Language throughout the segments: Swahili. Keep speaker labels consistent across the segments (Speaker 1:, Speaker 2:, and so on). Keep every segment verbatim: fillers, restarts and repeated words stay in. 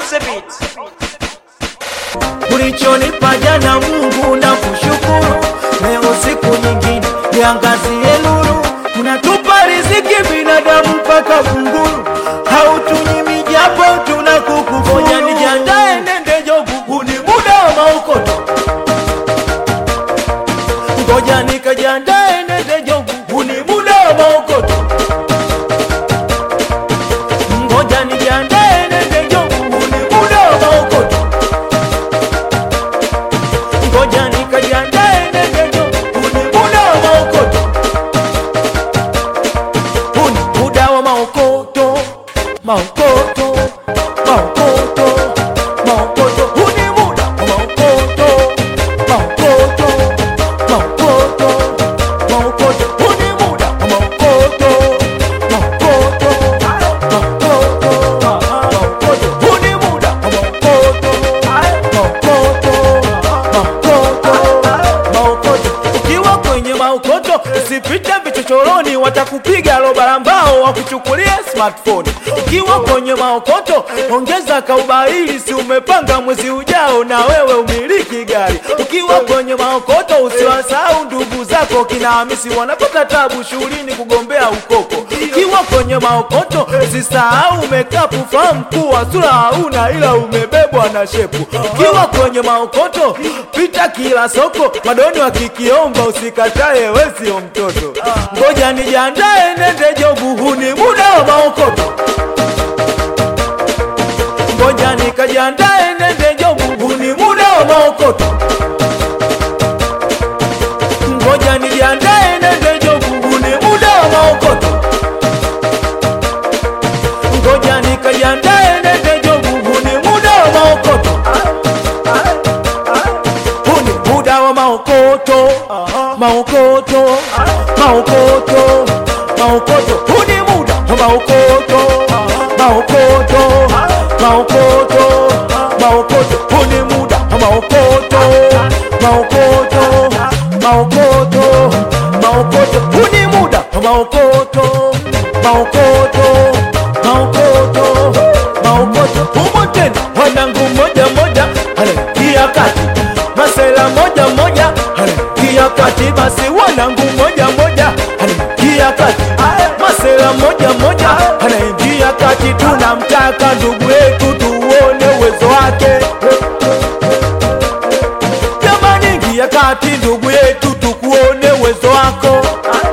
Speaker 1: the beat.
Speaker 2: Ulichonipa jana Mungu na kushukuru, leo siku nyingine niangazie nuru. Unatupa riziki binadamu mpaka kunguru, hautunyimi japo tunakukufuru. Ngoja nijiandae nende jobu, ni muda wa maokoto. Ngoja nikajiandae nende jobu, ni muda wa maokoto. Ngoja nijiandae nende jobu, ni muda wa maokoto. Ngoja nikajiandae nende jobu, ni muda wa maokoto. Huni muda wa maokoto, maokoto, maokoto, maokoto. Huni muda wa maokoto, maokoto, maokoto, maokoto. Huni muda wa maokoto, maokoto, maokoto, maokoto. Huni muda wa maokoto, maokoto, maokoto, maokoto. Ukiwa kwenye maokoto usipite vichochoroni, watakupiga roba mbao wakuchukulie smartphone. Ukiwa kwenye maokoto ongeza kaubaili, si umepanga mwezi ujao na wewe umiliki gari. Ukiwa kwenye maokoto usiwasahau ndugu zako kina Hamisi, wanapata tabu shuleni kugombea ukoko. Ukiwa kwenye maokoto usisahau umekapu, fahamu kuwa sura hauna ila umebebwa na shepu. Ukiwa kwenye maokoto pita kila soko, madoni wakikiomba usikatae, wewe sio mtoto. Ngoja nijiandae nende jobu, huni muda wa maokoto. Ngoja nikajiandae nende jobu, huni muda wa maokoto. Ngoja nijiandae nende jobu, huni muda wa maokoto. Ngoja nikajiandae nende jobu, huni muda wa maokoto. Huni muda wa maokoto, maokoto, maokoto, maokoto. Huni muda wa maokoto, maokoto, maokoto, maokoto. Huni muda wa maokoto, maokoto, maokoto, maokoto. Huni muda wa maokoto, maokoto, maokoto, maokoto. Humo tena wanangu moja moja, anaingia kati. Masela moja moja, anaingia kati. Basi wanangu moja moja, anaingia kati. Masela moja moja, anaingia kati. Tunamtaka ndugu yetu tuone uwezo wake. Jamani ingia kati ndugu yetu tukuone uwezo wako.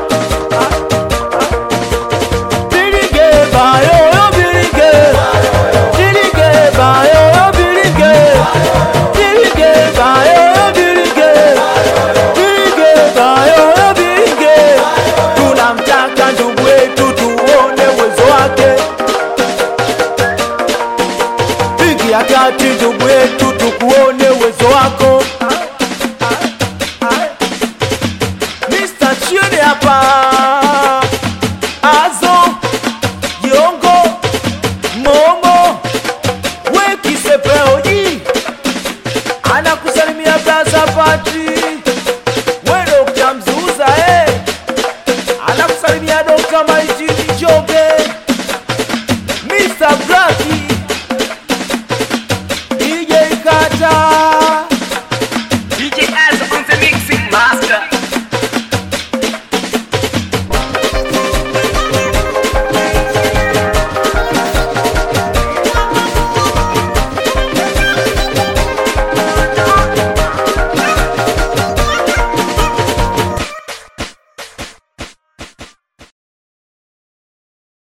Speaker 2: Bilige bayo bilige, bilige bayo bilige, bilige bayo bilige, bilige bayo bilige. Tunamtaka ndugu yetu tuone uwezo wake. Ingia kati ndugu yetu tukuone uwezo wako. mister Chune hapa.